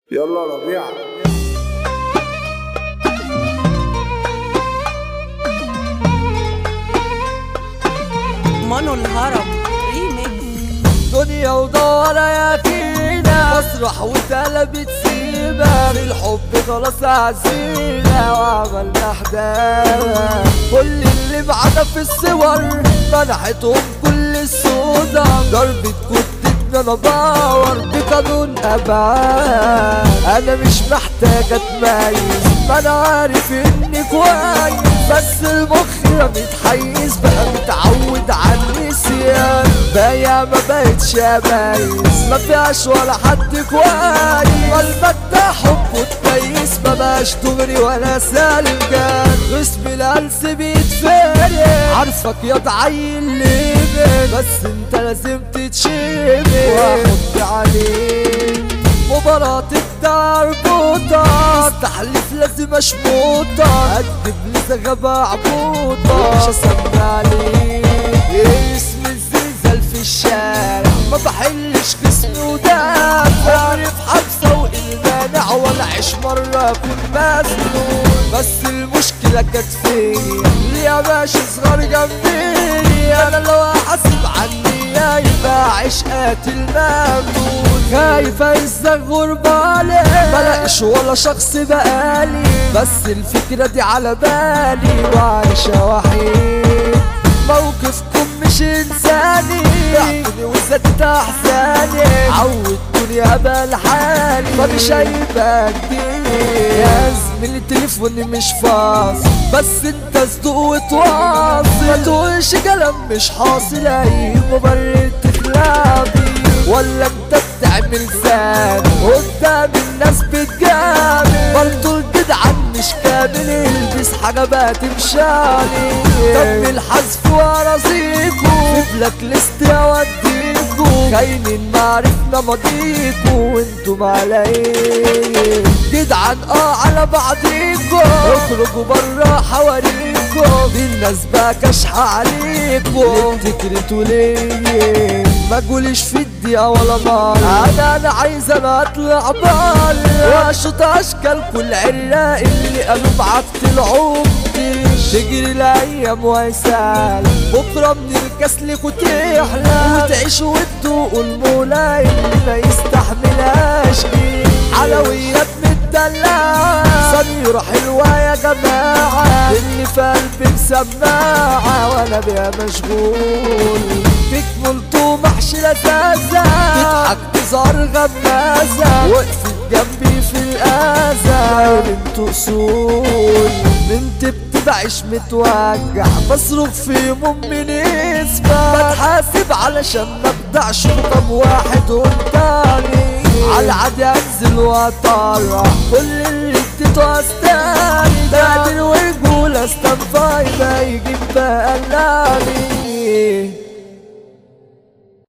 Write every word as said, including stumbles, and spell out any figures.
يلا ربيع. مانو الهرم ريميكس. دنيا ودارة يا فينا مسرح واتقلبت سيبة في الحب خلاص عزينا وعملنا احداث. كل اللي معانا في الصور منحتهم كل السودا ضربة كتة انا باور بقانون ابعاد. انا مش محتاج اتميز ما انا عارف اني كويس بس المخ متحيز بقى متعود على النسيان. بايع ما بقتش اميز ما فيهاش ولا حد كويس قلبك ده حب وتميز ما بقاش دغري ولا سالجان. غصب الهلس بيتفرق عارفك يا ضعيل ليه بس انت لازم تتشبه واحط عليك مباراة التربوطة استحلف لازم اشموطة اكدب لزغبة عبوطة مش اسمي عليك اسم الزلزال في الشارع ما بحلش جسمي ودافع عمري في حبسة والمانع ولا عيش مرة اكون مسنون. بس المشكلة كانت فيا اللي يا باشا صغار جنبي انا لو احاسب عني يبقى عيش قاتل ممنون. خايف ازاي غربالي ملاقيش ولا شخص بقالي بس الفكرة دي على بالي وعايشة وحيد. موقفكم مش انساني بعتني وزدت احزاني عودتوني ابقى لحالي فمش هيبقى جديد. يا زميلي تليفوني مش فاصل بس انت صدق وتواصل ما تقولش كلام مش حاصل اي مبرر تخلع بيه ولا انت بتعمل زاد قدام الناس بتجامل برضو الجدعان مش كامل البس حاجة بقى تمشالي. تم الحذف واراضيكو في بلاك ليست اوديكو خاينين معرفنا ماضيكو وانتم على ايه جدعان اه على بعضيكو اخرجوا برا حواريكو دي الناس بقى كاشحة عليكو تكرتوا ليه ما تقوليش في الدقيقة ولا مرة انا انا عايز انا اطلع بره واشوط اشكال كل عراق اللي قالوا بعت العمر تجري الايام ويسال بكره من الكسل وتحلى وتعيش وتدوقوا المولاي اللي ما يستحملهاش دي حلويات مدلعة صنيرة حلوة يا جماعة اللي في قلبي مسماعة وانا بيها مشغول تكملتوا محشي لذاذة تضحك تظهر غمازة وقفت جنبي في الأذى انتوا أصول بنت بتبعش متوجع بصرخ في يوم من اسمك بتحاسب علشان ما ابدعش رقم واحد والتاني على العادي انزل واطرح كل اللي اديته استاني بعدين ورجولة استنفاي ما يجيب بقلاني